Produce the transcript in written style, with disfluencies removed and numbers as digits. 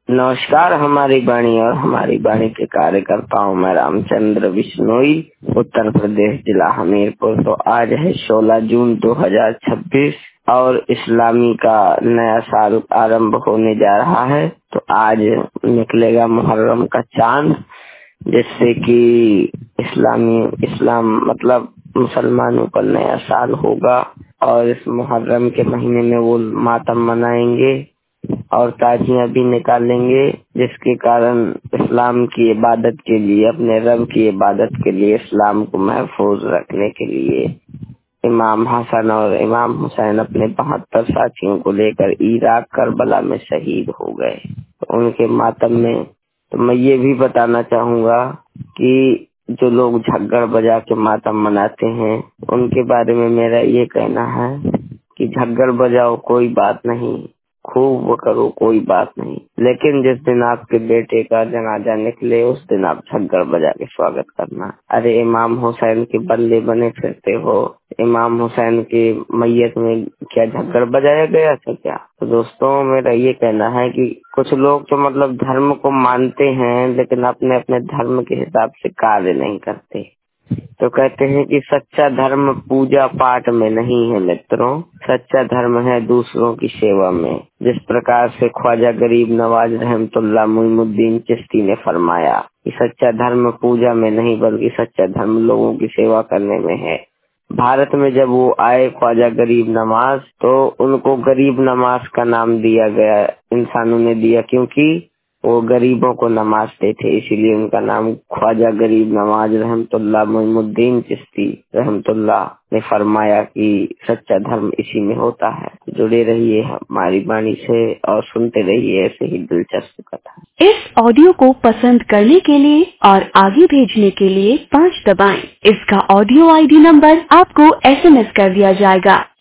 नमस्कार। हमारी वाणी और हमारी वाणी के कार्यकर्ताओं में रामचंद्र बिश्नोई, उत्तर प्रदेश, जिला हमीरपुर। तो आज है 16 जून 2026 और इस्लामी का नया साल आरंभ होने जा रहा है। तो आज निकलेगा मुहर्रम का चांद, जिससे कि इस्लाम मतलब मुसलमानों का नया साल होगा। और इस मुहर्रम के महीने में वो मातम मनाएंगे और ताजियां भी निकालेंगे, जिसके कारण इस्लाम की इबादत के लिए, अपने रब की इबादत के लिए, इस्लाम को महफूज रखने के लिए इमाम हसन और इमाम हुसैन अपने 72 साथियों को लेकर इराक करबला में शहीद हो गए। तो उनके मातम में तो मैं ये भी बताना चाहूंगा कि जो लोग झग्गड़ बजा के मातम मनाते हैं, उनके बारे में मेरा ये कहना है कि झग्गड़ बजाओ कोई बात नहीं, खूब वो करो कोई बात नहीं, लेकिन जिस दिन आपके बेटे का जनाजा निकले उस दिन आप झग्गड़ बजा के स्वागत करना। अरे इमाम हुसैन के बल्ले बने फिरते हो, इमाम हुसैन के मैयत में क्या झग्गड़ बजाया गया था क्या? तो दोस्तों, मेरा ये कहना है कि कुछ लोग तो मतलब धर्म को मानते हैं, लेकिन अपने अपने धर्म के हिसाब से कार्य नहीं करते। तो कहते हैं कि सच्चा धर्म पूजा पाठ में नहीं है मित्रों, सच्चा धर्म है दूसरों की सेवा में। जिस प्रकार से ख्वाजा गरीब नवाज रहमतुल्लाह मुइनुद्दीन चिश्ती ने फरमाया कि सच्चा धर्म पूजा में नहीं बल्कि सच्चा धर्म लोगों की सेवा करने में है। भारत में जब वो आए ख्वाजा गरीब नवाज, तो उनको गरीब नवाज का नाम दिया गया, इंसानों ने दिया, क्योंकि वो गरीबों को नवाजते थे, इसीलिए उनका नाम ख्वाजा गरीब नवाज रहमतुल्लाह मुइनुद्दीन चिश्ती रहमतुल्लाह ने फरमाया कि सच्चा धर्म इसी में होता है। जुड़े रहिए हमारी वाणी से और सुनते रहिए ऐसे ही दिलचस्प कथा। इस ऑडियो को पसंद करने के लिए और आगे भेजने के लिए 5 दबाएं। इसका ऑडियो ID नंबर आपको SMS कर दिया जाएगा।